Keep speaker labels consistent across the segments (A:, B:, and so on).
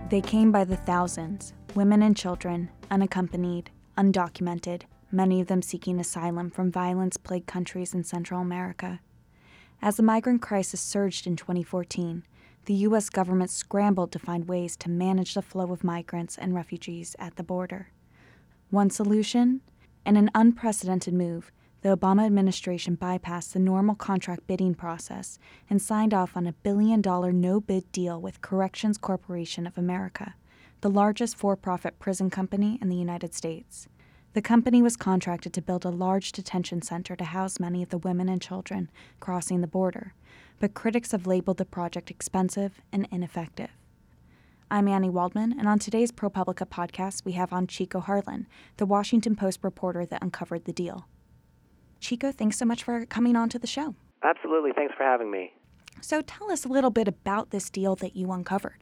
A: They came by the thousands, women and children, unaccompanied, undocumented, many of them seeking asylum from violence-plagued countries in Central America. As the migrant crisis surged in 2014, the U.S. government scrambled to find ways to manage the flow of migrants and refugees at the border. One solution? In an unprecedented move, the Obama administration bypassed the normal contract bidding process and signed off on a $1 billion no-bid deal with Corrections Corporation of America, the largest for-profit prison company in the United States. The company was contracted to build a large detention center to house many of the women and children crossing the border, but critics have labeled the project expensive and ineffective. I'm Annie Waldman, and on today's ProPublica podcast, we have on Chico Harlan, the Washington Post reporter that uncovered the deal. Chico, thanks so much for coming on to the show.
B: Absolutely. Thanks for having me.
A: So tell us a little bit about this deal that you uncovered.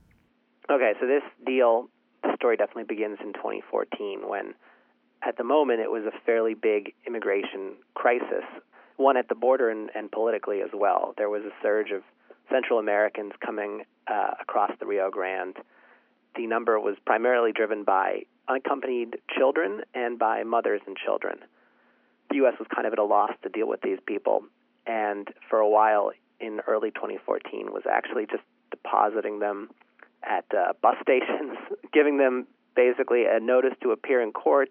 B: Okay, so this deal, the story definitely begins in 2014 when, at the moment, it was a fairly big immigration crisis, one at the border and politically as well. There was a surge of Central Americans coming across the Rio Grande. The number was primarily driven by unaccompanied children and by mothers and children. The U.S. was kind of at a loss to deal with these people, and for a while in early 2014 was actually just depositing them at bus stations, giving them basically a notice to appear in court,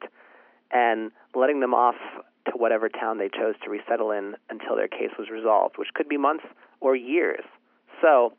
B: and letting them off to whatever town they chose to resettle in until their case was resolved, which could be months or years. So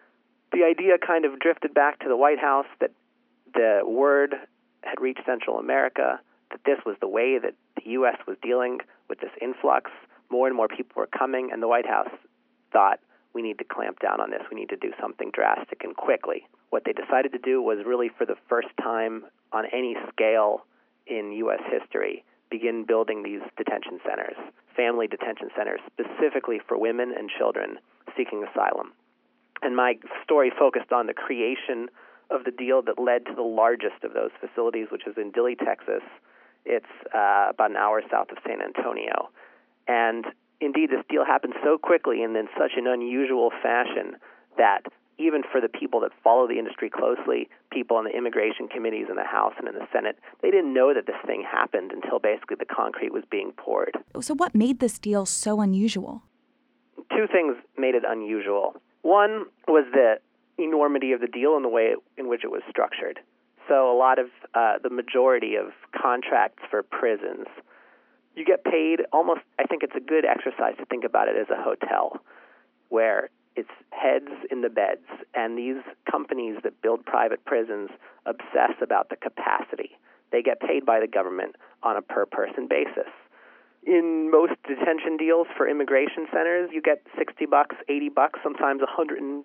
B: the idea kind of drifted back to the White House that the word had reached Central America, that this was the way that the U.S. was dealing with this influx. More and more people were coming, and the White House thought, we need to clamp down on this. We need to do something drastic and quickly. What they decided to do was really for the first time on any scale in U.S. history, begin building these detention centers, family detention centers, specifically for women and children seeking asylum. And my story focused on the creation of the deal that led to the largest of those facilities, which is in Dilley, Texas. It's about an hour south of San Antonio. And indeed, this deal happened so quickly and in such an unusual fashion that even for the people that follow the industry closely, people on the immigration committees in the House and in the Senate, they didn't know that this thing happened until basically the concrete was being poured.
A: So what made this deal so unusual?
B: Two things made it unusual. One was the enormity of the deal and the way in which it was structured. So a lot of the majority of contracts for prisons, you get paid almost, I think it's a good exercise to think about it as a hotel, where it's heads in the beds, and these companies that build private prisons obsess about the capacity. They get paid by the government on a per-person basis. In most detention deals for immigration centers, you get $60, $80, sometimes $120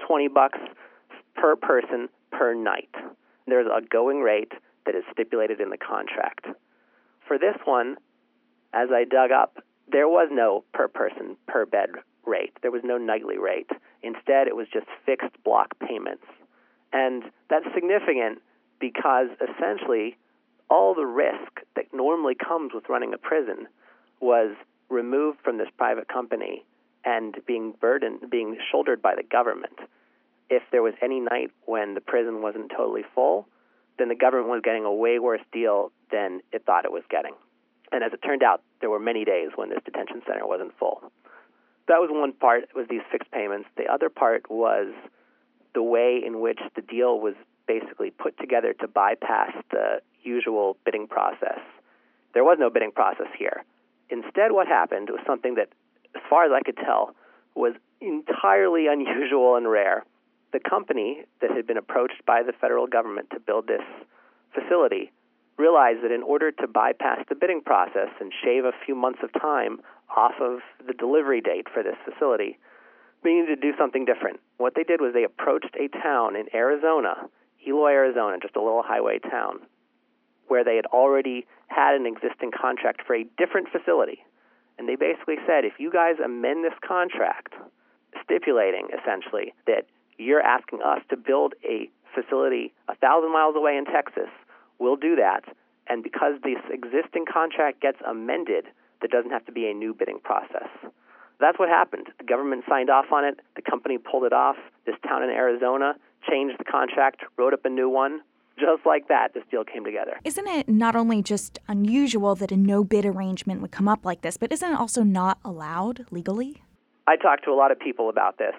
B: per person per night. There's a going rate that is stipulated in the contract. For this one, as I dug up, there was no per person per bed rate. There was no nightly rate. Instead, it was just fixed block payments. And that's significant because essentially all the risk that normally comes with running a prison was removed from this private company and being shouldered by the government. If there was any night when the prison wasn't totally full, then the government was getting a way worse deal than it thought it was getting. And as it turned out, there were many days when this detention center wasn't full. That was one part, was these fixed payments. The other part was the way in which the deal was basically put together to bypass the usual bidding process. There was no bidding process here. Instead, what happened was something that, as far as I could tell, was entirely unusual and rare. The company that had been approached by the federal government to build this facility realized that in order to bypass the bidding process and shave a few months of time off of the delivery date for this facility, we needed to do something different. What they did was they approached a town in Arizona, Eloy, Arizona, just a little highway town, where they had already had an existing contract for a different facility. And they basically said, if you guys amend this contract, stipulating essentially that you're asking us to build a facility 1,000 miles away in Texas, we'll do that. And because this existing contract gets amended, there doesn't have to be a new bidding process. That's what happened. The government signed off on it. The company pulled it off. This town in Arizona changed the contract, wrote up a new one. Just like that, this deal came together.
A: Isn't it not only just unusual that a no-bid arrangement would come up like this, but isn't it also not allowed legally?
B: I talked to a lot of people about this.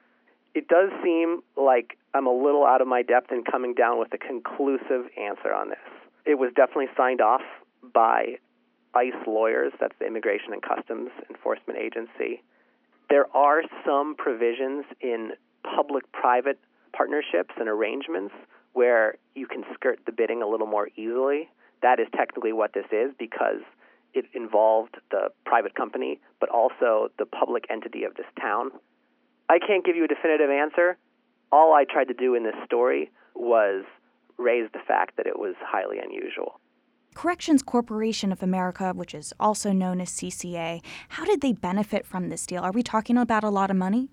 B: It does seem like I'm a little out of my depth in coming down with a conclusive answer on this. It was definitely signed off by ICE lawyers, that's the Immigration and Customs Enforcement Agency. There are some provisions in public-private partnerships and arrangements where you can skirt the bidding a little more easily. That is technically what this is because it involved the private company, but also the public entity of this town. I can't give you a definitive answer. All I tried to do in this story was raise the fact that it was highly unusual.
A: Corrections Corporation of America, which is also known as CCA, how did they benefit from this deal? Are we talking about a lot of money?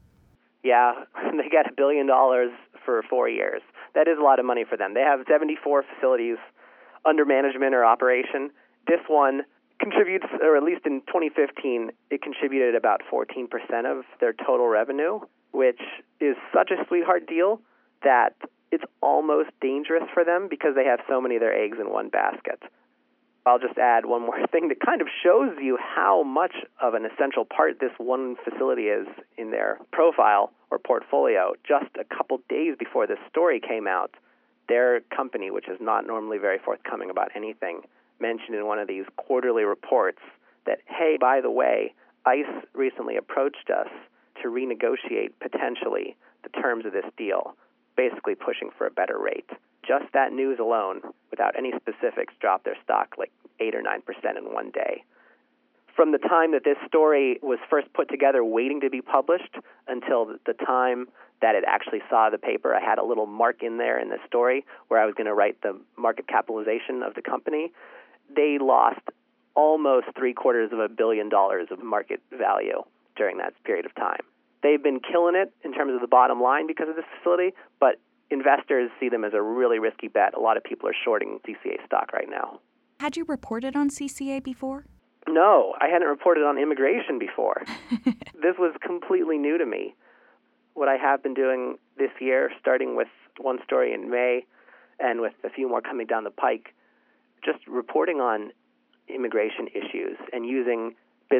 B: Yeah, they got $1 billion for 4 years. That is a lot of money for them. They have 74 facilities under management or operation. This one contributes, or at least in 2015, it contributed about 14% of their total revenue, which is such a sweetheart deal that it's almost dangerous for them because they have so many of their eggs in one basket. I'll just add one more thing that kind of shows you how much of an essential part this one facility is in their profile or portfolio. Just a couple days before this story came out, their company, which is not normally very forthcoming about anything, mentioned in one of these quarterly reports that, hey, by the way, ICE recently approached us to renegotiate potentially the terms of this deal, basically pushing for a better rate. Just that news alone, without any specifics, dropped their stock like 8 or 9% in one day. From the time that this story was first put together, waiting to be published, until the time that it actually saw the paper, I had a little mark in there in the story where I was going to write the market capitalization of the company. They lost almost $750 million of market value during that period of time. They've been killing it in terms of the bottom line because of this facility, but investors see them as a really risky bet. A lot of people are shorting CCA stock right now.
A: Had you reported on CCA before?
B: No, I hadn't reported on immigration before. This was completely new to me. What I have been doing this year, starting with one story in May and with a few more coming down the pike, just reporting on immigration issues and using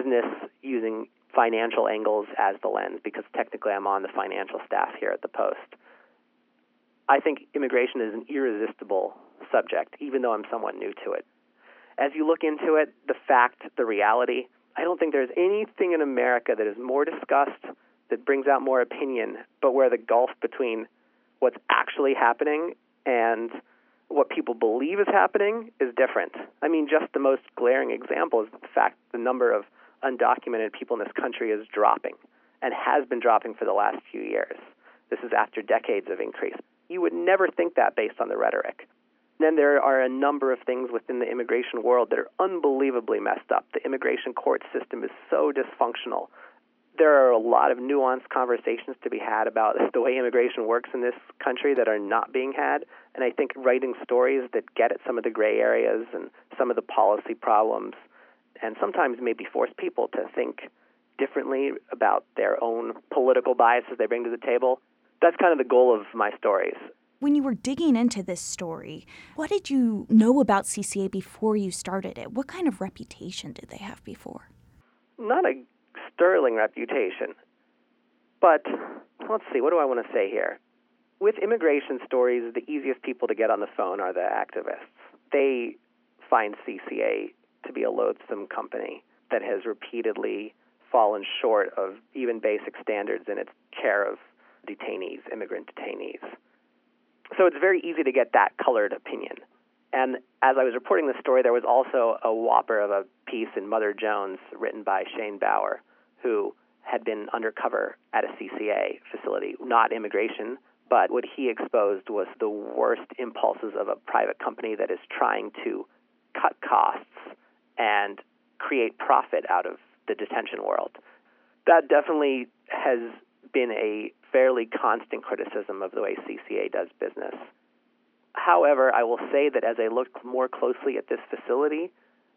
B: financial angles as the lens, because technically I'm on the financial staff here at the Post. I think immigration is an irresistible subject, even though I'm somewhat new to it. As you look into it, the fact, the reality, I don't think there's anything in America that is more discussed, that brings out more opinion, but where the gulf between what's actually happening and what people believe is happening is different. I mean, just the most glaring example is the fact the number of undocumented people in this country is dropping and has been dropping for the last few years. This is after decades of increase. You would never think that based on the rhetoric. Then there are a number of things within the immigration world that are unbelievably messed up. The immigration court system is so dysfunctional. There are a lot of nuanced conversations to be had about the way immigration works in this country that are not being had. And I think writing stories that get at some of the gray areas and some of the policy problems, and sometimes maybe force people to think differently about their own political biases they bring to the table, that's kind of the goal of my stories.
A: When you were digging into this story, what did you know about CCA before you started it? What kind of reputation did they have before?
B: Not a sterling reputation. But let's see, what do I want to say here? With immigration stories, the easiest people to get on the phone are the activists. They find CCA to be a loathsome company that has repeatedly fallen short of even basic standards in its care of detainees, immigrant detainees. So it's very easy to get that colored opinion. And as I was reporting this story, there was also a whopper of a piece in Mother Jones written by Shane Bauer, who had been undercover at a CCA facility, not immigration, but what he exposed was the worst impulses of a private company that is trying to cut costs and create profit out of the detention world. That definitely has been a fairly constant criticism of the way CCA does business. However, I will say that as I looked more closely at this facility,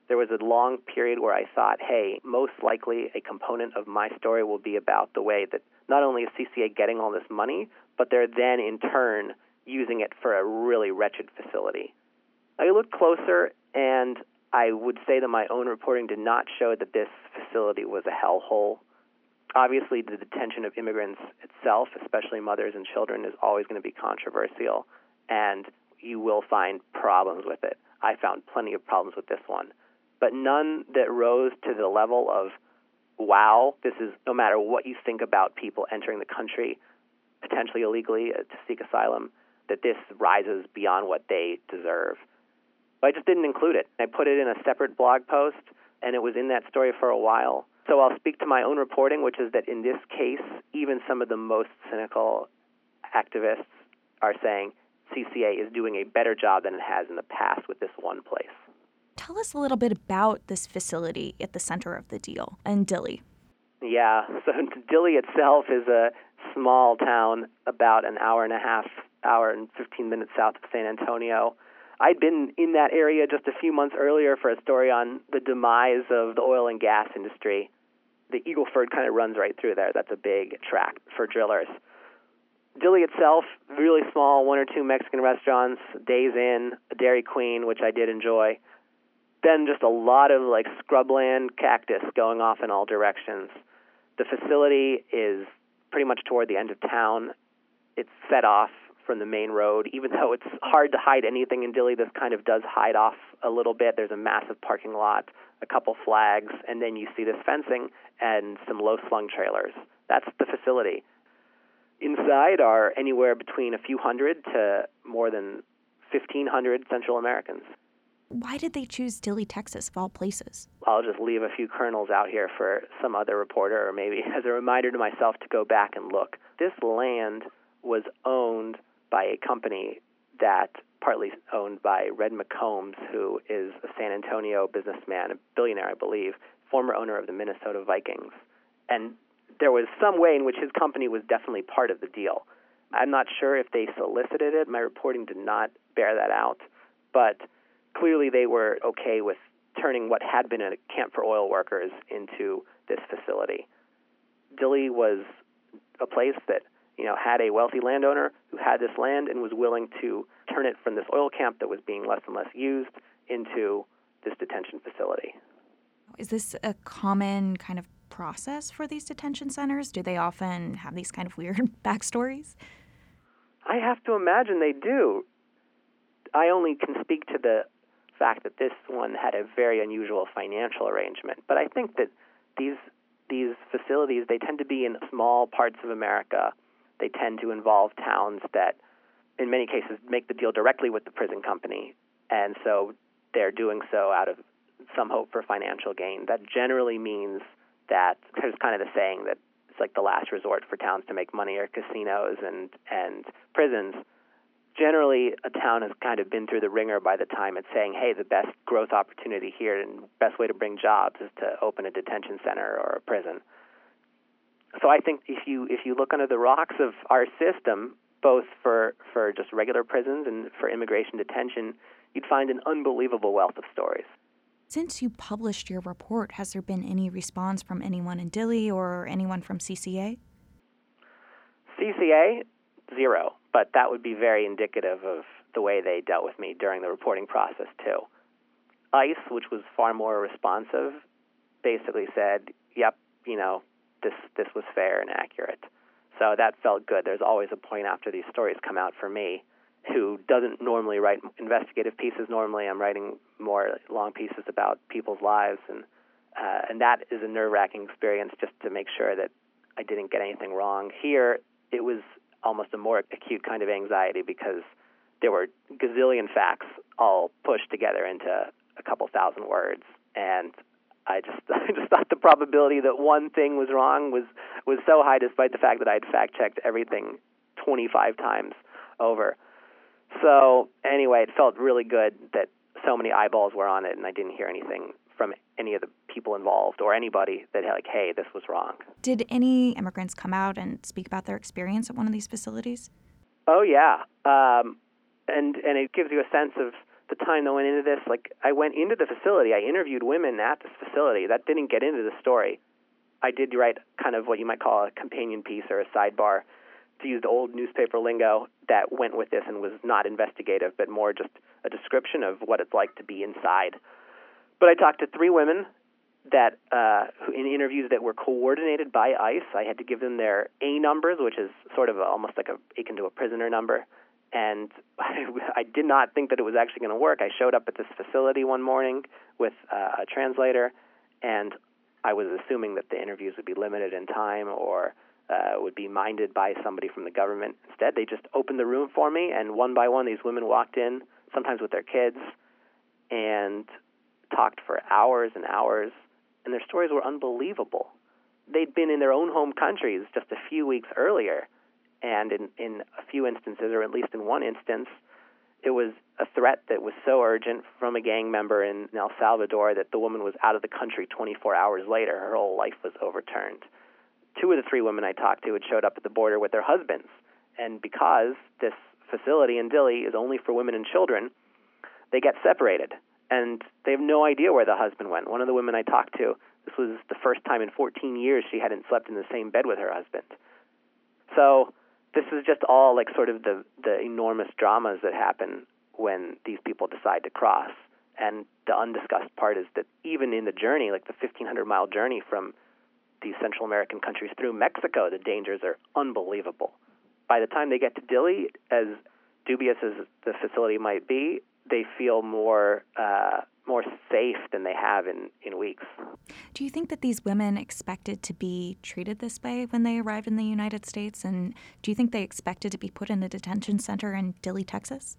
B: There was a long period where I thought, hey, most likely a component of my story will be about the way that not only is CCA getting all this money, but they're then in turn using it for a really wretched facility. I looked closer, and I would say that my own reporting did not show that this facility was a hellhole. Obviously, the detention of immigrants itself, especially mothers and children, is always going to be controversial, and you will find problems with it. I found plenty of problems with this one, but none that rose to the level of, wow, this is, no matter what you think about people entering the country, potentially illegally to seek asylum, that this rises beyond what they deserve. But I just didn't include it. I put it in a separate blog post, and it was in that story for a while. So I'll speak to my own reporting, which is that in this case, even some of the most cynical activists are saying CCA is doing a better job than it has in the past with this one place.
A: Tell us a little bit about this facility at the center of the deal in Dilley.
B: Yeah, so Dilley itself is a small town about an hour and 15 minutes south of San Antonio. I'd been in that area just a few months earlier for a story on the demise of the oil and gas industry. The Eagleford kind of runs right through there. That's a big track for drillers. Dilley itself, really small, 1 or 2 Mexican restaurants, Days Inn, a Dairy Queen, which I did enjoy. Then just a lot of like scrubland cactus going off in all directions. The facility is pretty much toward the end of town. It's set off from the main road. Even though it's hard to hide anything in Dilley, this kind of does hide off a little bit. There's a massive parking lot, a couple flags, and then you see this fencing and some low-slung trailers. That's the facility. Inside are anywhere between a few hundred to more than 1,500 Central Americans.
A: Why did they choose Dilley, Texas, of all places?
B: I'll just leave a few kernels out here for some other reporter, or maybe as a reminder to myself to go back and look. This land was owned by a company that partly owned by Red McCombs, who is a San Antonio businessman, a billionaire, I believe, former owner of the Minnesota Vikings. And there was some way in which his company was definitely part of the deal. I'm not sure if they solicited it. My reporting did not bear that out. But clearly they were okay with turning what had been a camp for oil workers into this facility. Dilley was a place that, had a wealthy landowner who had this land and was willing to turn it from this oil camp that was being less and less used into this detention facility.
A: Is this a common kind of process for these detention centers? Do they often have these kind of weird backstories?
B: I have to imagine they do. I only can speak to the fact that this one had a very unusual financial arrangement. But I think that these facilities, they tend to be in small parts of America. They tend to involve towns that, in many cases, make the deal directly with the prison company. And so they're doing so out of some hope for financial gain. That generally means that there's kind of the saying that it's like the last resort for towns to make money are casinos and prisons. Generally, a town has kind of been through the ringer by the time it's saying, hey, the best growth opportunity here and best way to bring jobs is to open a detention center or a prison. So I think if you look under the rocks of our system, both for just regular prisons and for immigration detention, you'd find an unbelievable wealth of stories.
A: Since you published your report, has there been any response from anyone in Dilley or anyone from CCA?
B: CCA, zero. But that would be very indicative of the way they dealt with me during the reporting process, too. ICE, which was far more responsive, basically said, yep, this was fair and accurate. So that felt good. There's always a point after these stories come out for me, who doesn't normally write investigative pieces. Normally I'm writing more long pieces about people's lives, and that is a nerve-wracking experience just to make sure that I didn't get anything wrong. Here, it was almost a more acute kind of anxiety because there were gazillion facts all pushed together into a couple thousand words, and I just thought the probability that one thing was wrong was so high, despite the fact that I'd fact-checked everything 25 times over. So anyway, it felt really good that so many eyeballs were on it, and I didn't hear anything from any of the people involved or anybody that hey, this was wrong.
A: Did any immigrants come out and speak about their experience at one of these facilities?
B: Oh, yeah. And it gives you a sense of the time that went into this, I went into the facility. I interviewed women at this facility. That didn't get into the story. I did write kind of what you might call a companion piece or a sidebar, to use the old newspaper lingo, that went with this and was not investigative, but more just a description of what it's like to be inside. But I talked to 3 women that in interviews that were coordinated by ICE. I had to give them their A numbers, which is sort of almost like akin to a prisoner number. And I did not think that it was actually going to work. I showed up at this facility one morning with a translator, and I was assuming that the interviews would be limited in time or would be minded by somebody from the government. Instead, they just opened the room for me, and one by one these women walked in, sometimes with their kids, and talked for hours and hours, and their stories were unbelievable. They'd been in their own home countries just a few weeks earlier, and in a few instances, or at least in one instance, it was a threat that was so urgent from a gang member in El Salvador that the woman was out of the country 24 hours later. Her whole life was overturned. 2 of the 3 women I talked to had showed up at the border with their husbands, and because this facility in Dili is only for women and children, they get separated, and they have no idea where the husband went. One of the women I talked to, this was the first time in 14 years she hadn't slept in the same bed with her husband. So this is just all like sort of the enormous dramas that happen when these people decide to cross. And the undiscussed part is that even in the journey, like the 1,500-mile journey from these Central American countries through Mexico, the dangers are unbelievable. By the time they get to Dili, as dubious as the facility might be, they feel more safe than they have in weeks.
A: Do you think that these women expected to be treated this way when they arrived in the United States? And do you think they expected to be put in a detention center in Dili, Texas?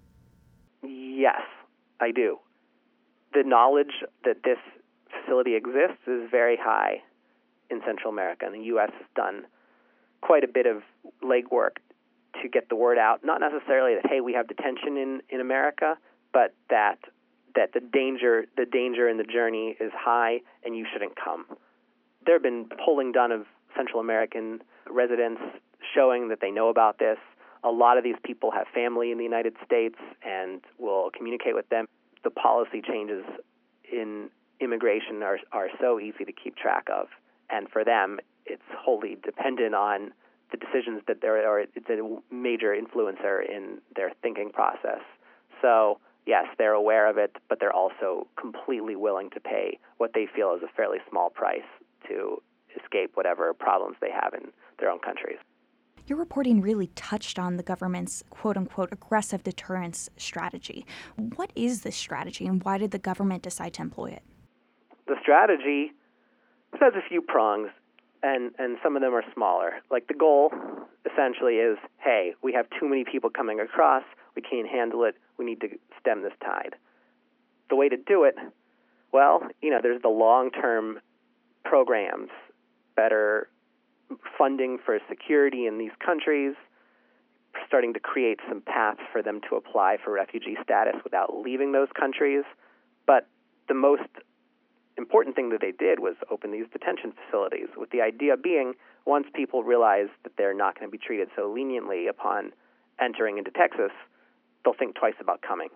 B: Yes, I do. The knowledge that this facility exists is very high in Central America, and the U.S. has done quite a bit of legwork to get the word out, not necessarily that, hey, we have detention in America, but that the danger in the journey is high and you shouldn't come. There have been polling done of Central American residents showing that they know about this. A lot of these people have family in the United States and will communicate with them. The policy changes in immigration are so easy to keep track of, and for them, it's wholly dependent on the decisions that it's a major influencer in their thinking process. So, yes, they're aware of it, but they're also completely willing to pay what they feel is a fairly small price to escape whatever problems they have in their own countries.
A: Your reporting really touched on the government's quote-unquote aggressive deterrence strategy. What is this strategy, and why did the government decide to employ it?
B: The strategy has a few prongs, and some of them are smaller. Like the goal, essentially, is, hey, we have too many people coming across, we can't handle it, we need to stem this tide. The way to do it, well, there's the long-term programs, better funding for security in these countries, starting to create some paths for them to apply for refugee status without leaving those countries. But the most important thing that they did was open these detention facilities, with the idea being once people realize that they're not going to be treated so leniently upon entering into Texas, they'll think twice about coming.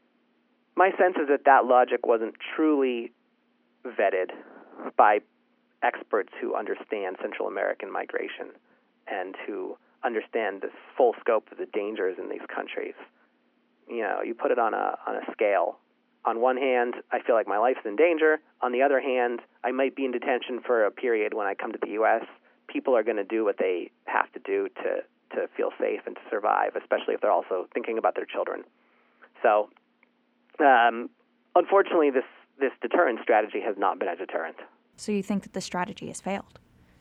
B: My sense is that logic wasn't truly vetted by experts who understand Central American migration and who understand the full scope of the dangers in these countries. You put it on a scale. On one hand, I feel like my life's in danger. On the other hand, I might be in detention for a period when I come to the U.S. People are going to do what they have to do to feel safe and to survive, especially if they're also thinking about their children. So, unfortunately, this deterrence strategy has not been a deterrent.
A: So you think that the strategy has failed?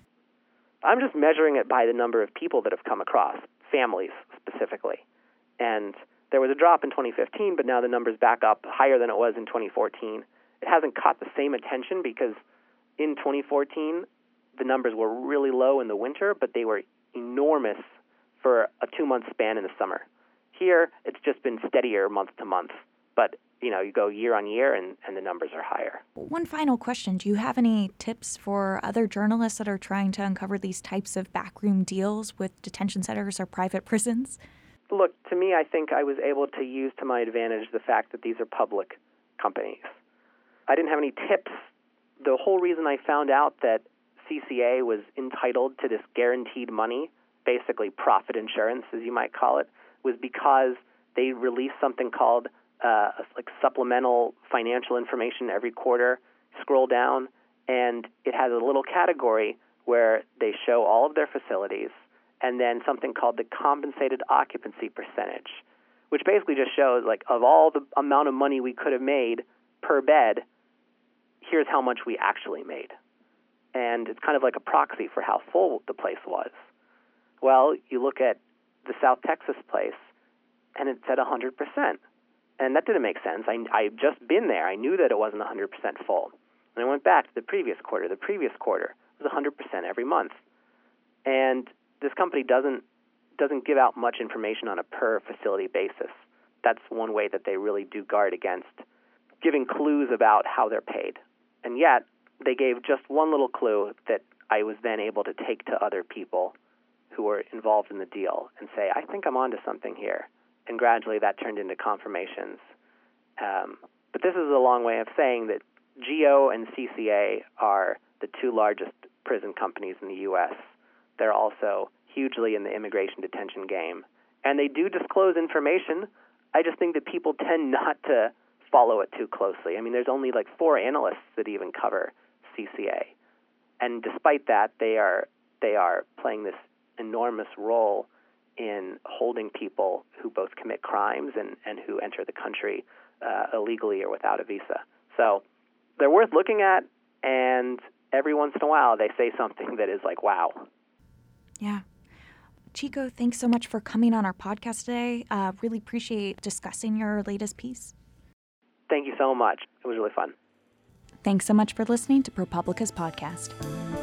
B: I'm just measuring it by the number of people that have come across, families specifically. And there was a drop in 2015, but now the number's back up higher than it was in 2014. It hasn't caught the same attention because in 2014, the numbers were really low in the winter, but they were enormous for a 2-month span in the summer. Here, it's just been steadier month to month, but you go year on year and the numbers are higher.
A: One final question. Do you have any tips for other journalists that are trying to uncover these types of backroom deals with detention centers or private prisons?
B: Look, to me, I think I was able to use to my advantage the fact that these are public companies. I didn't have any tips. The whole reason I found out that CCA was entitled to this guaranteed money, basically profit insurance, as you might call it, was because they released something called like supplemental financial information every quarter. Scroll down, and it has a little category where they show all of their facilities, and then something called the compensated occupancy percentage, which basically just shows, like, of all the amount of money we could have made per bed, here's how much we actually made. And it's kind of like a proxy for how full the place was. Well, you look at the South Texas place, and it's at 100%. And that didn't make sense. I'd just been there. I knew that it wasn't 100% full. And I went back to the previous quarter. The previous quarter was 100% every month. And this company doesn't give out much information on a per-facility basis. That's one way that they really do guard against giving clues about how they're paid. And yet, they gave just one little clue that I was then able to take to other people who were involved in the deal and say, I think I'm onto something here. And gradually that turned into confirmations. But this is a long way of saying that GEO and CCA are the two largest prison companies in the U.S. They're also hugely in the immigration detention game. And they do disclose information. I just think that people tend not to follow it too closely. I mean, there's only like 4 analysts that even cover CCA. And despite that, they are playing this enormous role in holding people who both commit crimes and who enter the country illegally or without a visa. So they're worth looking at, and every once in a while they say something that is like, wow.
A: Yeah. Chico, thanks so much for coming on our podcast today. Really appreciate discussing your latest piece.
B: Thank you so much. It was really fun.
A: Thanks so much for listening to ProPublica's podcast.